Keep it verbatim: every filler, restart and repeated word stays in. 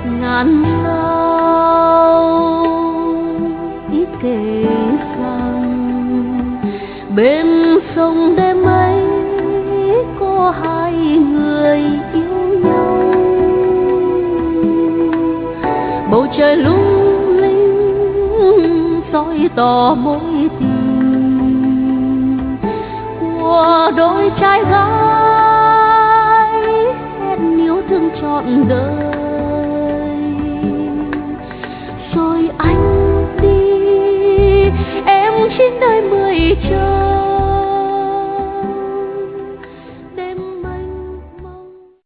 ngàn lâu ý kể rằng bên sông đêm ấy có hai người yêu nhau. Bầu trời lung linh soi tỏ mối tình của đôi trai gái hẹn yêu thương trọn đời.